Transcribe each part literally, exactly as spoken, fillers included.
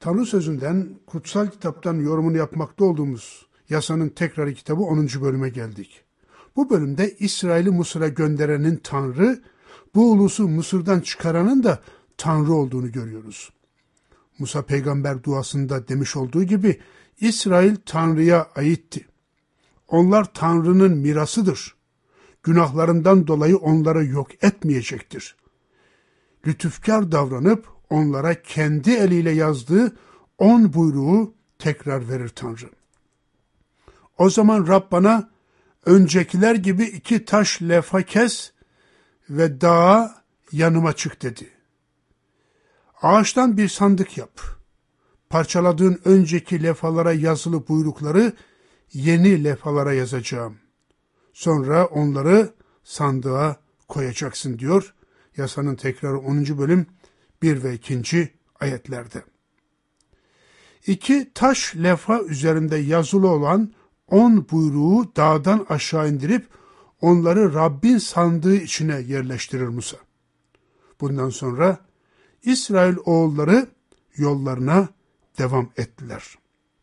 Tanrı sözünden, kutsal kitaptan yorumunu yapmakta olduğumuz Yasanın Tekrarı kitabı onuncu bölüme geldik. Bu bölümde İsrail'i Mısır'a gönderenin Tanrı, bu ulusu Mısır'dan çıkaranın da Tanrı olduğunu görüyoruz. Musa peygamber duasında demiş olduğu gibi İsrail Tanrı'ya aitti. Onlar Tanrı'nın mirasıdır. Günahlarından dolayı onları yok etmeyecektir. Lütufkar davranıp onlara kendi eliyle yazdığı on buyruğu tekrar verir Tanrı. O zaman Rab bana öncekiler gibi iki taş levha kes ve dağa yanıma çık dedi. Ağaçtan bir sandık yap. Parçaladığın önceki levhalara yazılı buyrukları yeni levhalara yazacağım. Sonra onları sandığa koyacaksın diyor. Yasanın Tekrarı onuncu bölüm bir ve ikinci ayetlerde. İki taş levha üzerinde yazılı olan on buyruğu dağdan aşağı indirip onları Rabbin sandığı içine yerleştirir Musa. Bundan sonra İsrail oğulları yollarına devam ettiler.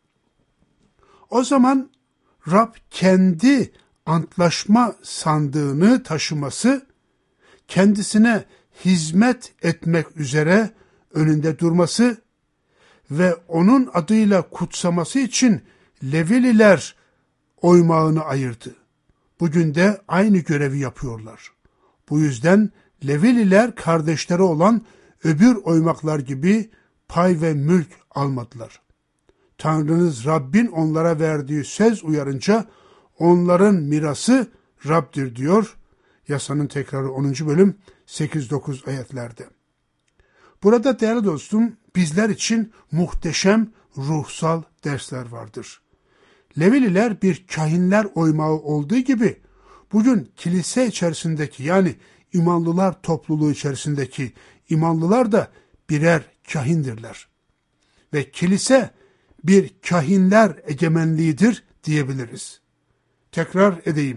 O zaman Rab kendi antlaşma sandığını taşıması, kendisine hizmet etmek üzere önünde durması ve onun adıyla kutsaması için Levililer oymağını ayırdı. Bugün de aynı görevi yapıyorlar. Bu yüzden Levililer kardeşleri olan öbür oymaklar gibi pay ve mülk almadılar. Tanrınız Rabbin onlara verdiği söz uyarınca onların mirası Rab'dir diyor. Yasanın Tekrarı onuncu bölüm sekiz dokuz ayetlerde. Burada değerli dostum bizler için muhteşem ruhsal dersler vardır. Levililer bir kahinler oymağı olduğu gibi bugün kilise içerisindeki yani imanlılar topluluğu içerisindeki imanlılar da birer kahindirler. Ve kilise bir kahinler egemenliğidir diyebiliriz. Tekrar edeyim.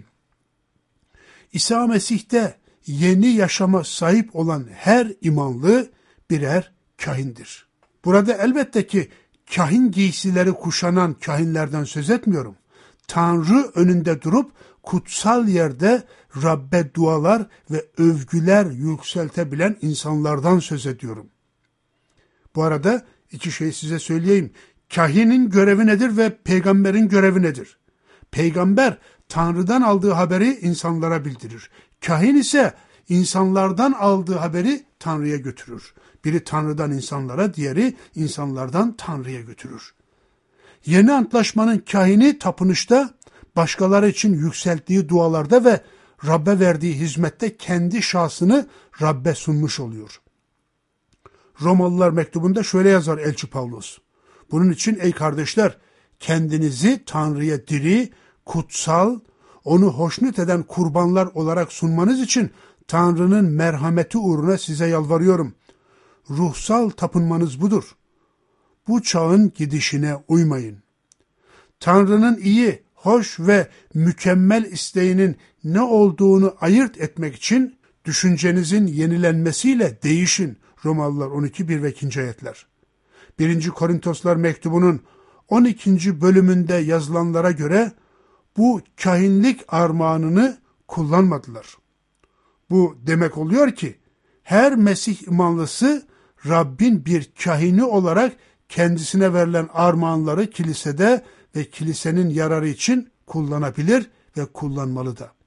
İsa Mesih'te yeni yaşama sahip olan her imanlı birer kahindir. Burada elbette ki kahin giysileri kuşanan kahinlerden söz etmiyorum. Tanrı önünde durup kutsal yerde Rabbe dualar ve övgüler yükseltebilen insanlardan söz ediyorum. Bu arada iki şey size söyleyeyim. Kahinin görevi nedir ve peygamberin görevi nedir? Peygamber Tanrı'dan aldığı haberi insanlara bildirir. Kahin ise insanlardan aldığı haberi Tanrı'ya götürür. Biri Tanrı'dan insanlara, diğeri insanlardan Tanrı'ya götürür. Yeni antlaşmanın kahini tapınışta, başkaları için yükselttiği dualarda ve Rabbe verdiği hizmette kendi şahsını Rabbe sunmuş oluyor. Romalılar mektubunda şöyle yazar Elçi Pavlos. Bunun için ey kardeşler, kendinizi Tanrı'ya diri, kutsal, onu hoşnut eden kurbanlar olarak sunmanız için Tanrı'nın merhameti uğruna size yalvarıyorum. Ruhsal tapınmanız budur. Bu çağın gidişine uymayın. Tanrı'nın iyi, hoş ve mükemmel isteğinin ne olduğunu ayırt etmek için düşüncenizin yenilenmesiyle değişin. Romalılar on iki bir ve ikinci ayetler. birinci Korintoslar mektubunun on ikinci bölümünde yazılanlara göre bu kahinlik armağanını kullanmadılar. Bu demek oluyor ki her Mesih imanlısı Rabbin bir kahini olarak kendisine verilen armağanları kilisede ve kilisenin yararı için kullanabilir ve kullanmalı da.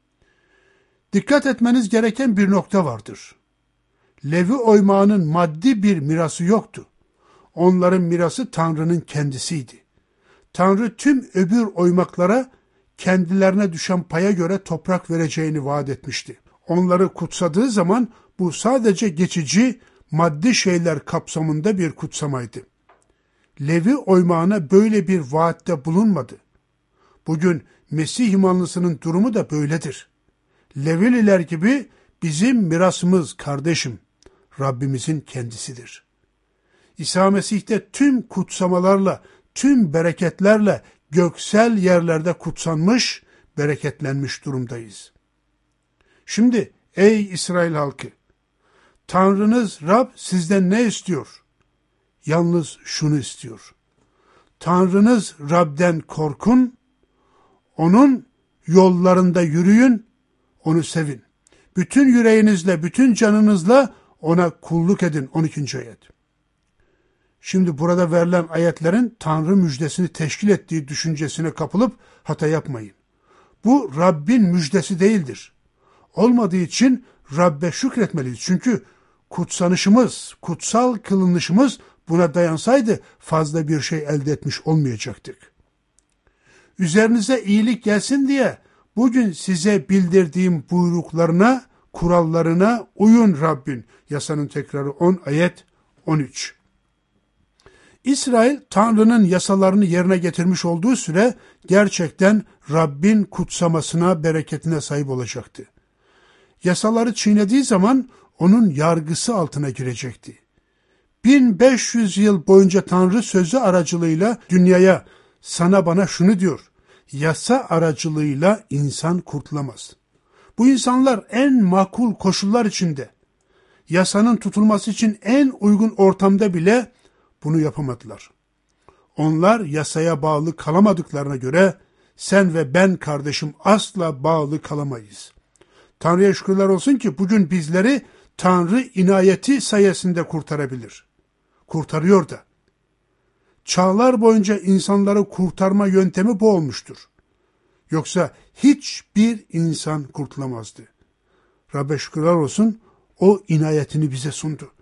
Dikkat etmeniz gereken bir nokta vardır. Levi oymağının maddi bir mirası yoktu. Onların mirası Tanrı'nın kendisiydi. Tanrı tüm öbür oymaklara kendilerine düşen paya göre toprak vereceğini vaat etmişti. Onları kutsadığı zaman bu sadece geçici maddi şeyler kapsamında bir kutsamaydı. Levi oymağına böyle bir vaatte bulunmadı. Bugün Mesih imanlısının durumu da böyledir. Levililer gibi bizim mirasımız kardeşim, Rabbimizin kendisidir. İsa Mesih'te tüm kutsamalarla, tüm bereketlerle göksel yerlerde kutsanmış, bereketlenmiş durumdayız. Şimdi ey İsrail halkı, Tanrınız Rab sizden ne istiyor? yalnız şunu istiyor. Tanrınız Rab'den korkun, onun yollarında yürüyün, onu sevin. Bütün yüreğinizle, bütün canınızla ona kulluk edin. on ikinci ayet. Şimdi burada verilen ayetlerin Tanrı müjdesini teşkil ettiği düşüncesine kapılıp hata yapmayın. Bu Rabbin müjdesi değildir. Olmadığı için Rabbe şükretmeliyiz. Çünkü kutsanışımız, kutsal kılınışımız buna dayansaydı fazla bir şey elde etmiş olmayacaktık. Üzerinize iyilik gelsin diye bugün size bildirdiğim buyruklarına, kurallarına uyun Rabbin. Yasanın tekrarı on ayet on üç. İsrail Tanrı'nın yasalarını yerine getirmiş olduğu süre gerçekten Rabbin kutsamasına, bereketine sahip olacaktı. Yasaları çiğnediği zaman onun yargısı altına girecekti. bin beş yüz yıl boyunca Tanrı sözü aracılığıyla dünyaya, sana bana şunu diyor, yasa aracılığıyla insan kurtulamaz. Bu insanlar en makul koşullar içinde, yasanın tutulması için en uygun ortamda bile bunu yapamadılar. Onlar yasaya bağlı kalamadıklarına göre sen ve ben kardeşim asla bağlı kalamayız. Tanrı'ya şükürler olsun ki bugün bizleri Tanrı inayeti sayesinde kurtarabilir. Kurtarıyor da. Çağlar boyunca insanları kurtarma yöntemi bu olmuştur. Yoksa hiçbir insan kurtulamazdı. Rabbe şükürler olsun, o inayetini bize sundu.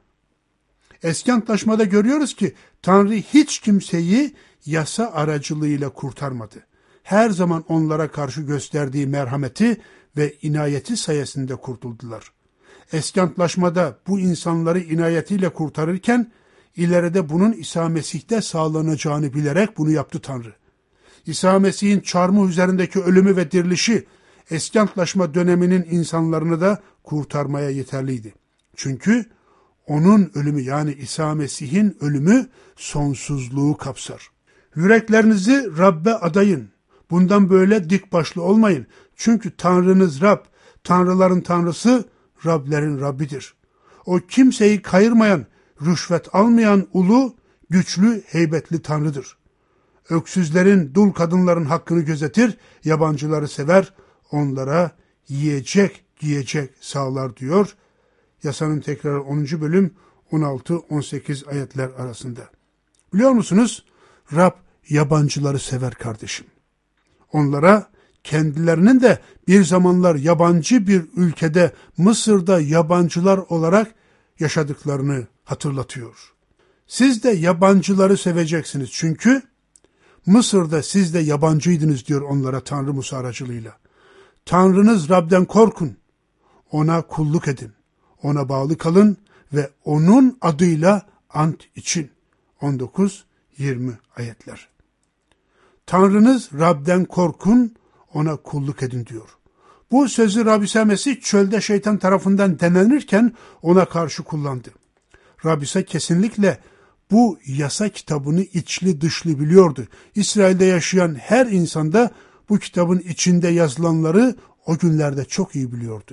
Eski Antlaşmada görüyoruz ki Tanrı hiç kimseyi yasa aracılığıyla kurtarmadı. Her zaman onlara karşı gösterdiği merhameti ve inayeti sayesinde kurtuldular. Eski Antlaşmada bu insanları inayetiyle kurtarırken ileride bunun İsa Mesih'te sağlanacağını bilerek bunu yaptı Tanrı. İsa Mesih'in çarmıh üzerindeki ölümü ve dirilişi Eski Antlaşma döneminin insanlarını da kurtarmaya yeterliydi. Çünkü onun ölümü, yani İsa Mesih'in ölümü sonsuzluğu kapsar. Yüreklerinizi Rab'be adayın. Bundan böyle dik başlı olmayın. Çünkü Tanrınız Rab, tanrıların Tanrısı, Rablerin Rabbidir. O kimseyi kayırmayan, rüşvet almayan ulu, güçlü, heybetli Tanrıdır. Öksüzlerin, dul kadınların hakkını gözetir, yabancıları sever, onlara yiyecek, giyecek sağlar diyor. Yasanın tekrarı onuncu bölüm on altı on sekiz ayetler arasında. Biliyor musunuz? Rab yabancıları sever kardeşim. Onlara kendilerinin de bir zamanlar yabancı bir ülkede, Mısır'da yabancılar olarak yaşadıklarını hatırlatıyor. Siz de yabancıları seveceksiniz çünkü Mısır'da siz de yabancıydınız diyor onlara Tanrı Musa aracılığıyla. Tanrınız Rab'den korkun, ona kulluk edin, ona bağlı kalın ve onun adıyla ant için. on dokuz yirmi ayetler. Tanrınız Rab'den korkun, ona kulluk edin diyor. Bu sözü Rabbi İsa Mesih çölde şeytan tarafından denenirken ona karşı kullandı. Rabbi İsa kesinlikle bu yasa kitabını içli dışlı biliyordu. İsrail'de yaşayan her insan da bu kitabın içinde yazılanları o günlerde çok iyi biliyordu.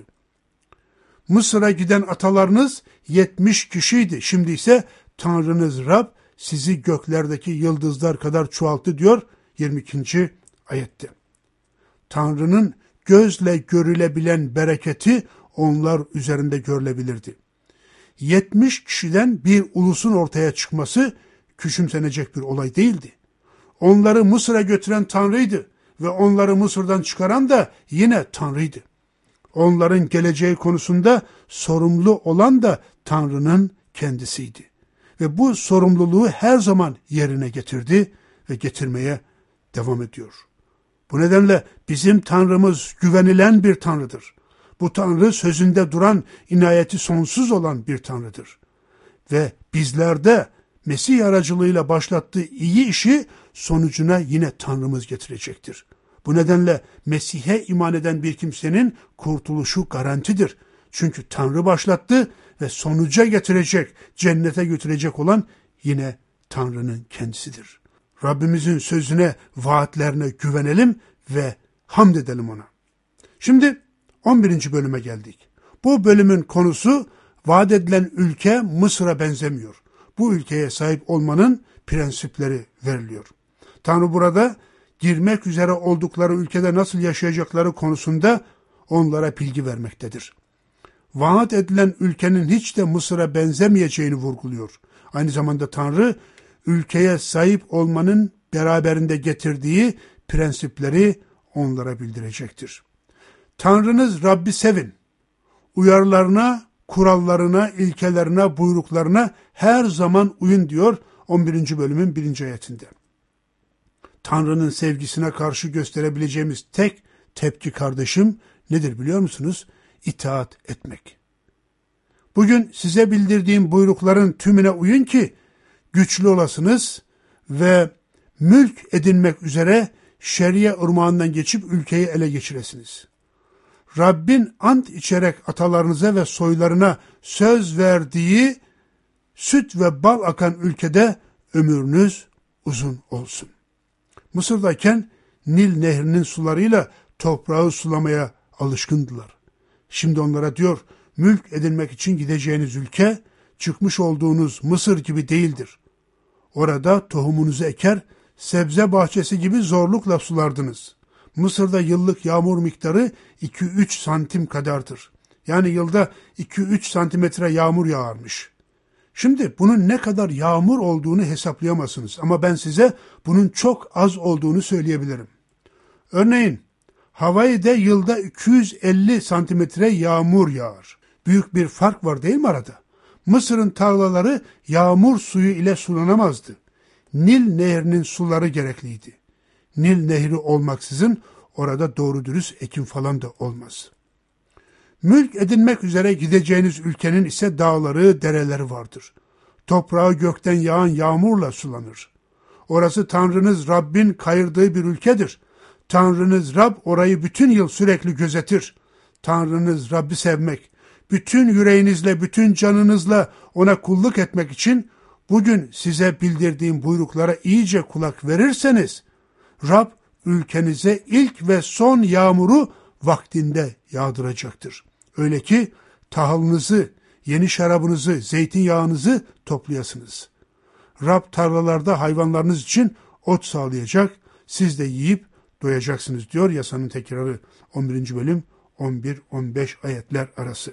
Mısır'a giden atalarınız yetmiş kişiydi. Şimdi ise Tanrınız Rab sizi göklerdeki yıldızlar kadar çoğalttı diyor yirmi ikinci ayette. Tanrı'nın gözle görülebilen bereketi onlar üzerinde görülebilirdi. yetmiş kişiden bir ulusun ortaya çıkması küçümsenecek bir olay değildi. Onları Mısır'a götüren Tanrı'ydı ve onları Mısır'dan çıkaran da yine Tanrı'ydı. Onların geleceği konusunda sorumlu olan da Tanrı'nın kendisiydi. Ve bu sorumluluğu her zaman yerine getirdi ve getirmeye devam ediyor. Bu nedenle bizim Tanrımız güvenilen bir Tanrı'dır. Bu Tanrı sözünde duran, inayeti sonsuz olan bir Tanrı'dır. Ve bizlerde Mesih aracılığıyla başlattığı iyi işi sonucuna yine Tanrımız getirecektir. Bu nedenle Mesih'e iman eden bir kimsenin kurtuluşu garantidir. Çünkü Tanrı başlattı ve sonuca getirecek, cennete götürecek olan yine Tanrı'nın kendisidir. Rabbimizin sözüne, vaatlerine güvenelim ve hamd edelim ona. Şimdi on birinci bölüme geldik. Bu bölümün konusu vaat edilen ülke Mısır'a benzemiyor. bu ülkeye sahip olmanın prensipleri veriliyor. Tanrı burada girmek üzere oldukları ülkede nasıl yaşayacakları konusunda onlara bilgi vermektedir. Vaat edilen ülkenin hiç de Mısır'a benzemeyeceğini vurguluyor. Aynı zamanda Tanrı ülkeye sahip olmanın beraberinde getirdiği prensipleri onlara bildirecektir. Tanrınız Rabbi sevin. Uyarılarına, kurallarına, ilkelerine, buyruklarına her zaman uyun diyor on birinci bölümün birinci ayetinde. Tanrı'nın sevgisine karşı gösterebileceğimiz tek tepki kardeşim nedir biliyor musunuz? İtaat etmek. Bugün size bildirdiğim buyrukların tümüne uyun ki güçlü olasınız ve mülk edinmek üzere şeria ırmağından geçip ülkeyi ele geçiresiniz. Rabbin ant içerek atalarınıza ve soylarına söz verdiği süt ve bal akan ülkede ömrünüz uzun olsun. Mısır'dayken Nil nehrinin sularıyla toprağı sulamaya alışkındılar. Şimdi onlara diyor, mülk edinmek için gideceğiniz ülke çıkmış olduğunuz Mısır gibi değildir. Orada tohumunuzu eker, sebze bahçesi gibi zorlukla sulardınız. Mısır'da yıllık yağmur miktarı iki üç santim kadardır. Yani yılda iki üç santimetre yağmur yağarmış. Şimdi bunun ne kadar yağmur olduğunu hesaplayamazsınız ama ben size bunun çok az olduğunu söyleyebilirim. Örneğin Hawaii'de yılda iki yüz elli santimetre yağmur yağar. Büyük bir fark var değil mi arada? Mısır'ın tarlaları yağmur suyu ile sulanamazdı. Nil nehrinin suları gerekliydi. Nil nehri olmaksızın orada doğru dürüst ekim falan da olmaz. Mülk edinmek üzere gideceğiniz ülkenin ise dağları, dereleri vardır. Toprağı gökten yağan yağmurla sulanır. Orası Tanrınız Rabbin kayırdığı bir ülkedir. Tanrınız Rab orayı bütün yıl sürekli gözetir. Tanrınız Rabbi sevmek, bütün yüreğinizle, bütün canınızla ona kulluk etmek için bugün size bildirdiğim buyruklara iyice kulak verirseniz, Rab ülkenize ilk ve son yağmuru vaktinde yağdıracaktır. Öyle ki tahılınızı, yeni şarabınızı, zeytinyağınızı toplayasınız. Rab tarlalarda hayvanlarınız için ot sağlayacak, siz de yiyip doyacaksınız diyor yasanın tekrarı on birinci bölüm on bir on beş ayetler arası.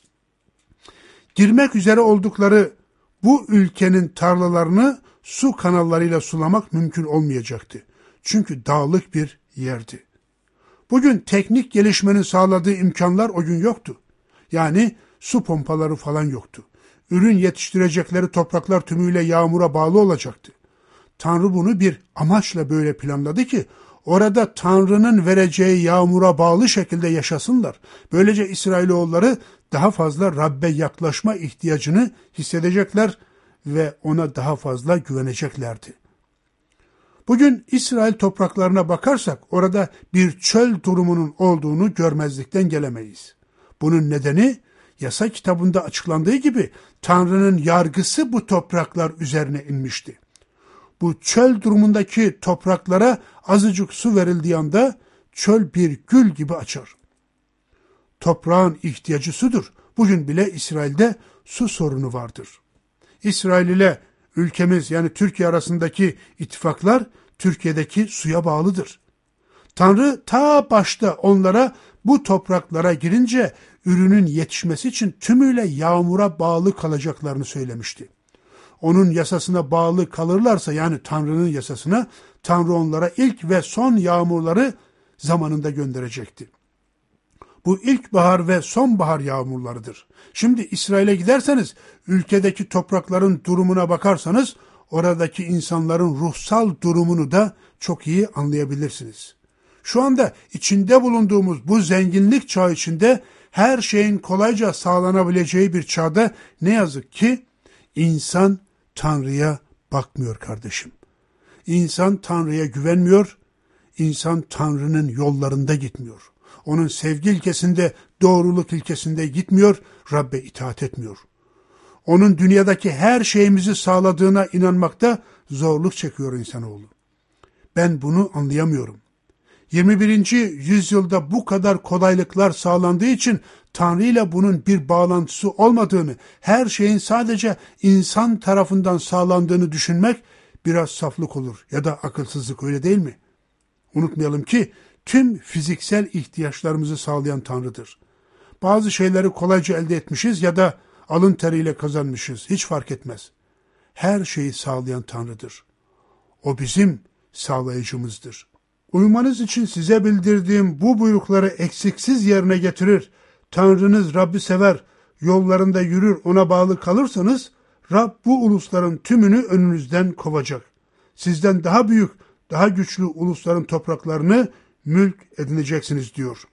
Girmek üzere oldukları bu ülkenin tarlalarını su kanallarıyla sulamak mümkün olmayacaktı. Çünkü dağlık bir yerdi. Bugün teknik gelişmenin sağladığı imkanlar o gün yoktu. Yani su pompaları falan yoktu. Ürün yetiştirecekleri topraklar tümüyle yağmura bağlı olacaktı. Tanrı bunu bir amaçla böyle planladı ki orada Tanrı'nın vereceği yağmura bağlı şekilde yaşasınlar. Böylece İsrailoğulları daha fazla Rabbe yaklaşma ihtiyacını hissedecekler ve ona daha fazla güveneceklerdi. Bugün İsrail topraklarına bakarsak orada bir çöl durumunun olduğunu görmezlikten gelemeyiz. Bunun nedeni yasa kitabında açıklandığı gibi Tanrı'nın yargısı bu topraklar üzerine inmişti. Bu çöl durumundaki topraklara azıcık su verildiği anda çöl bir gül gibi açar. Toprağın ihtiyacı sudur. Bugün bile İsrail'de su sorunu vardır. İsrail ile ülkemiz yani Türkiye arasındaki ittifaklar Türkiye'deki suya bağlıdır. Tanrı ta başta onlara bu topraklara girince ürünün yetişmesi için tümüyle yağmura bağlı kalacaklarını söylemişti. Onun yasasına bağlı kalırlarsa yani Tanrı'nın yasasına, Tanrı onlara ilk ve son yağmurları zamanında gönderecekti. Bu ilkbahar ve sonbahar yağmurlarıdır. Şimdi İsrail'e giderseniz, ülkedeki toprakların durumuna bakarsanız, oradaki insanların ruhsal durumunu da çok iyi anlayabilirsiniz. Şu anda içinde bulunduğumuz bu zenginlik çağı içinde her şeyin kolayca sağlanabileceği bir çağda ne yazık ki insan Tanrı'ya bakmıyor kardeşim. İnsan Tanrı'ya güvenmiyor, insan Tanrı'nın yollarında gitmiyor. Onun sevgi ilkesinde, doğruluk ilkesinde gitmiyor, Rabbe itaat etmiyor. Onun dünyadaki her şeyimizi sağladığına inanmakta zorluk çekiyor insanoğlu. Ben bunu anlayamıyorum. yirmi birinci yüzyılda bu kadar kolaylıklar sağlandığı için Tanrı ile bunun bir bağlantısı olmadığını, her şeyin sadece insan tarafından sağlandığını düşünmek biraz saflık olur ya da akılsızlık, öyle değil mi? Unutmayalım ki tüm fiziksel ihtiyaçlarımızı sağlayan Tanrı'dır. Bazı şeyleri kolayca elde etmişiz ya da alın teriyle kazanmışız, hiç fark etmez. Her şeyi sağlayan Tanrı'dır. O bizim sağlayıcımızdır. Uymanız için size bildirdiğim bu buyrukları eksiksiz yerine getirir, Tanrınız Rabbi sever, yollarında yürür, ona bağlı kalırsanız, Rab bu ulusların tümünü önünüzden kovacak. Sizden daha büyük, daha güçlü ulusların topraklarını mülk edineceksiniz diyor.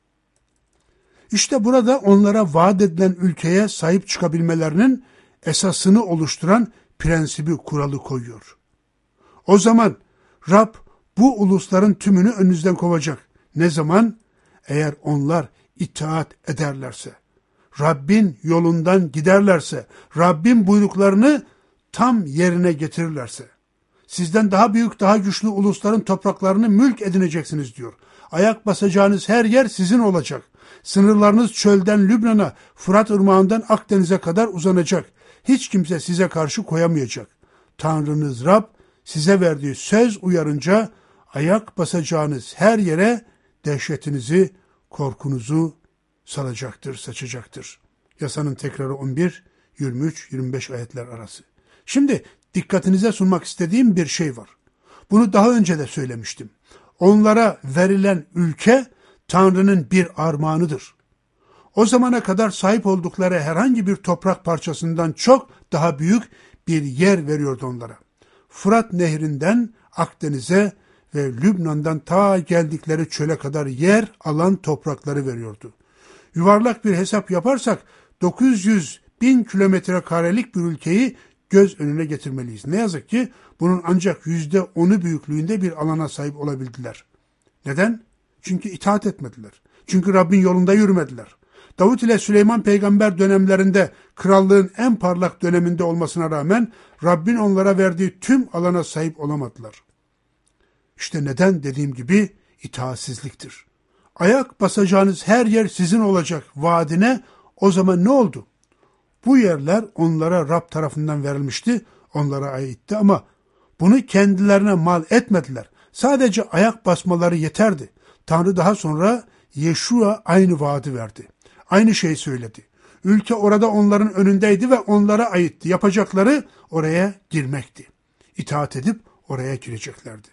İşte burada onlara vaat edilen ülkeye sahip çıkabilmelerinin esasını oluşturan prensibi, kuralı koyuyor. O zaman Rab bu ulusların tümünü önünüzden kovacak. Ne zaman? Eğer onlar itaat ederlerse, Rabbin yolundan giderlerse, Rabbin buyruklarını tam yerine getirirlerse. Sizden daha büyük, daha güçlü ulusların topraklarını mülk edineceksiniz diyor. Ayak basacağınız her yer sizin olacak. Sınırlarınız çölden Lübnan'a, Fırat Irmağı'ndan Akdeniz'e kadar uzanacak. Hiç kimse size karşı koyamayacak. Tanrınız Rab size verdiği söz uyarınca ayak basacağınız her yere dehşetinizi, korkunuzu salacaktır, saçacaktır. Yasanın tekrarı on bir, yirmi üç, yirmi beş ayetler arası. Şimdi dikkatinize sunmak istediğim bir şey var. Bunu daha önce de söylemiştim. Onlara verilen ülke Tanrı'nın bir armağanıdır. O zamana kadar sahip oldukları herhangi bir toprak parçasından çok daha büyük bir yer veriyordu onlara. Fırat Nehri'nden Akdeniz'e ve Lübnan'dan ta geldikleri çöle kadar yer alan toprakları veriyordu. Yuvarlak bir hesap yaparsak dokuz yüz bin kilometre karelik bir ülkeyi göz önüne getirmeliyiz. Ne yazık ki bunun ancak yüzde onu büyüklüğünde bir alana sahip olabildiler. Neden? Çünkü itaat etmediler. Çünkü Rabbin yolunda yürümediler. Davut ile Süleyman peygamber dönemlerinde krallığın en parlak döneminde olmasına rağmen Rabbin onlara verdiği tüm alana sahip olamadılar. İşte neden dediğim gibi itaatsizliktir. Ayak basacağınız her yer sizin olacak vaadine o zaman ne oldu? Bu yerler onlara Rab tarafından verilmişti, onlara aitti ama bunu kendilerine mal etmediler. Sadece ayak basmaları yeterdi. Tanrı daha sonra Yeşua aynı vaadi verdi. Aynı şeyi söyledi. Ülke orada onların önündeydi ve onlara aitti. Yapacakları oraya girmekti. İtaat edip oraya gireceklerdi.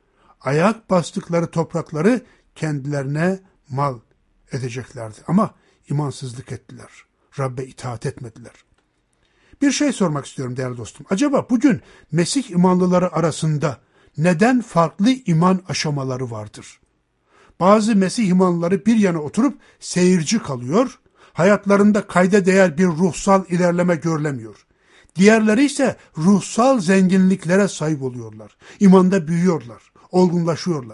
Ayak bastıkları toprakları kendilerine mal edeceklerdi. Ama imansızlık ettiler. Rabbe itaat etmediler. Bir şey sormak istiyorum değerli dostum. Acaba bugün Mesih imanlıları arasında neden farklı iman aşamaları vardır? Bazı Mesih imanlıları bir yana oturup seyirci kalıyor, hayatlarında kayda değer bir ruhsal ilerleme görülemiyor. Diğerleri ise ruhsal zenginliklere sahip oluyorlar. İmanda büyüyorlar, olgunlaşıyorlar.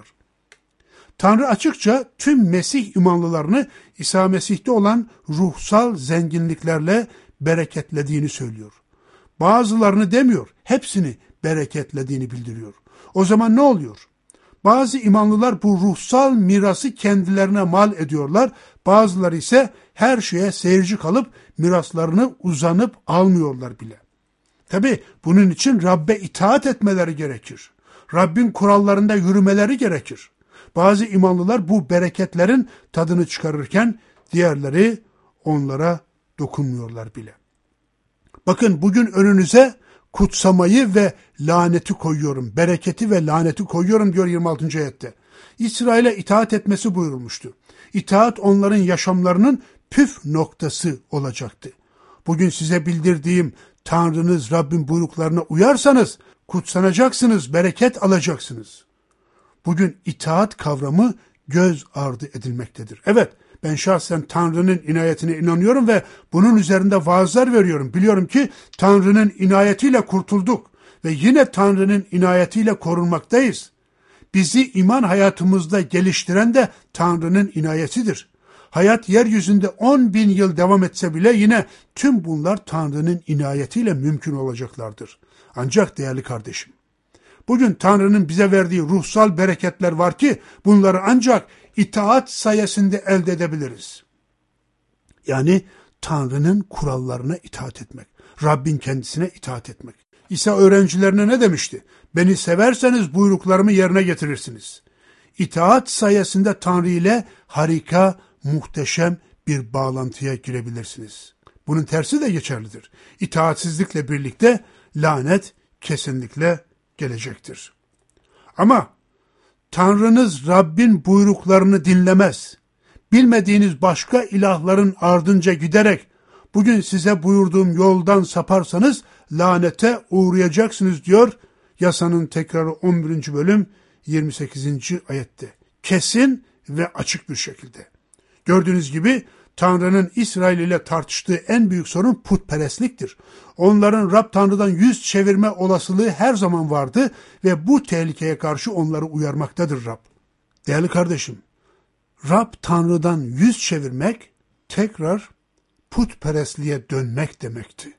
Tanrı açıkça tüm Mesih imanlılarını İsa Mesih'te olan ruhsal zenginliklerle bereketlediğini söylüyor. Bazılarını demiyor, hepsini bereketlediğini bildiriyor. O zaman ne oluyor? Bazı imanlılar bu ruhsal mirası kendilerine mal ediyorlar. Bazıları ise her şeye seyirci kalıp miraslarını uzanıp almıyorlar bile. Tabi bunun için Rabbe itaat etmeleri gerekir. Rabbin kurallarında yürümeleri gerekir. Bazı imanlılar bu bereketlerin tadını çıkarırken diğerleri onlara dokunmuyorlar bile. Bakın bugün önünüze kutsamayı ve laneti koyuyorum, bereketi ve laneti koyuyorum diyor yirmi altıncı ayette. İsrail'e itaat etmesi buyurulmuştu. İtaat onların yaşamlarının püf noktası olacaktı. Bugün size bildirdiğim Tanrınız Rabbin buyruklarına uyarsanız kutsanacaksınız, bereket alacaksınız. Bugün itaat kavramı göz ardı edilmektedir. Evet, ben şahsen Tanrı'nın inayetine inanıyorum ve bunun üzerinde vaazlar veriyorum. Biliyorum ki Tanrı'nın inayetiyle kurtulduk ve yine Tanrı'nın inayetiyle korunmaktayız. Bizi iman hayatımızda geliştiren de Tanrı'nın inayetidir. Hayat yeryüzünde on bin yıl devam etse bile yine tüm bunlar Tanrı'nın inayetiyle mümkün olacaklardır. Ancak değerli kardeşim, Bugün Tanrı'nın bize verdiği ruhsal bereketler var ki bunları ancak itaat sayesinde elde edebiliriz. Yani Tanrı'nın kurallarına itaat etmek. Rabbin kendisine itaat etmek. İsa öğrencilerine ne demişti? Beni severseniz buyruklarımı yerine getirirsiniz. İtaat sayesinde Tanrı ile harika, muhteşem bir bağlantıya girebilirsiniz. Bunun tersi de geçerlidir. İtaatsizlikle birlikte lanet kesinlikle gelecektir. Ama Tanrınız Rabbin buyruklarını dinlemez. Bilmediğiniz başka ilahların ardınca giderek bugün size buyurduğum yoldan saparsanız lanete uğrayacaksınız diyor yasanın tekrarı on birinci bölüm yirmi sekizinci ayette. Kesin ve açık bir şekilde. Gördüğünüz gibi Tanrı'nın İsrail ile tartıştığı en büyük sorun putperestliktir. Onların Rab Tanrı'dan yüz çevirme olasılığı her zaman vardı ve bu tehlikeye karşı onları uyarmaktadır Rab. Değerli kardeşim, Rab Tanrı'dan yüz çevirmek tekrar putperestliğe dönmek demekti.